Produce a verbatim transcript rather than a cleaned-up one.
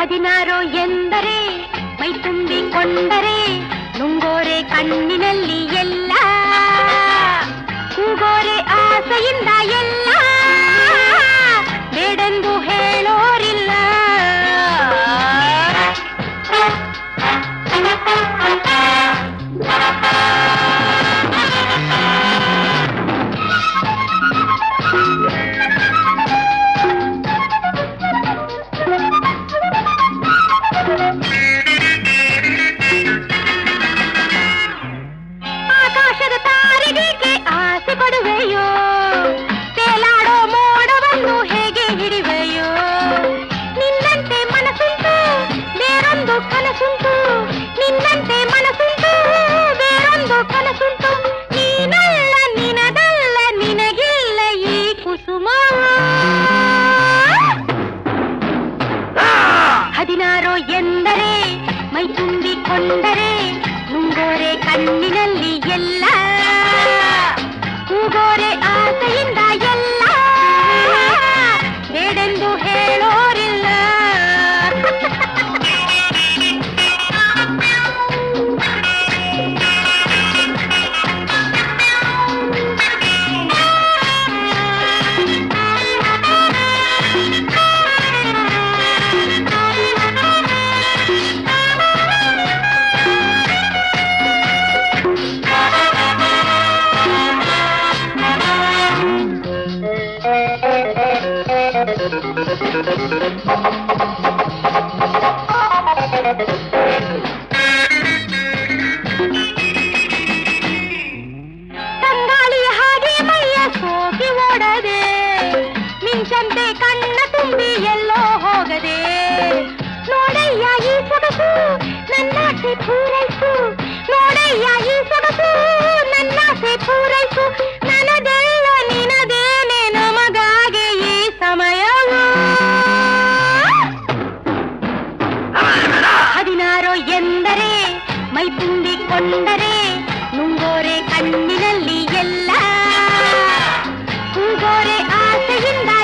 ಹದಿನಾರು ಎಂದರೆ ಮೈ ತುಂಬಿಕೊಂಡರೆ ನುಂಗೋರೆ ಕಣ್ಣಿನಲ್ಲಿ ಎಲ್ಲ ಕೂಗೋರೆ ಆಸೆಯಿಂದ ಎಲ್ಲ ಬೇಡೆಂದು ಹೇಳೋರಿಲ್ಲ. ಆಕಾಶದ ತಾರೆಗೆ ಆಸೆ ಕೊಡುವೆಯೋ, ತೇಲಾಡೋ ಮೋಡವನ್ನು ಹೇಗೆ ಹಿಡಿವೆಯೋ, ನಿನ್ನಂತೆ ಮನಸ್ಸುಂಟು ಬೇರೊಂದು ಕನಸುಂಟು, ನಿನ್ನಂತೆ ಮನಸ್ಸುಂಟು ಬೇರೊಂದು ಕನಸುಂಟು, ನೀನಲ್ಲ ನಿನದಲ್ಲ ನಿನಗಿಲ್ಲ ಈ ಕುಸುಮ. ಹದಿನಾರು ಎಂದರೆ ಮೈ ತುಂಬಿಕೊಂಡರೆ ನುಂಗೋರೆ ಕಣ್ಣಿನಲ್ಲಿ ಎಲ್ಲ ಕೂಗೋರೆ ಆಸೆಯಿಂದ ಎಲ್ಲ ಬೇಡೆಂದು ಹೇಳೋರಿಲ್ಲ. ತಂಗಾಳಿಯ ಹಾಗೆ ಮೈಯ ಸೋಕಿ ಓಡದೆ, ಮಿಂಚಂತೆ ಕಣ್ಣ ತುಂಬಿ ಎಲ್ಲೋ ಹೋಗದೆ, ನೋಡಯ್ಯ ಈ ಸೊಗಸು ನನ್ನಾಸೆ ಪೂರೈಸು, ನೋಡಯ್ಯ ಈ ಸೊಗಸು ನನ್ನಾಸೆ ಪೂರೈಸು, ನನದೆಲ್ಲ ನಿನದೇನೆ ನಮಗಾಗೆ ಈ ಸಮಯವು. ಹದಿನಾರು ಎಂದರೆ ಮೈ ತುಂಬಿಕೊಂಡರೆ ನುಂಗೋರೆ ಕಣ್ಣಿನಲ್ಲಿ ಎಲ್ಲ ಕೂಗೋರೆ ಆಸೆಯಿಂದ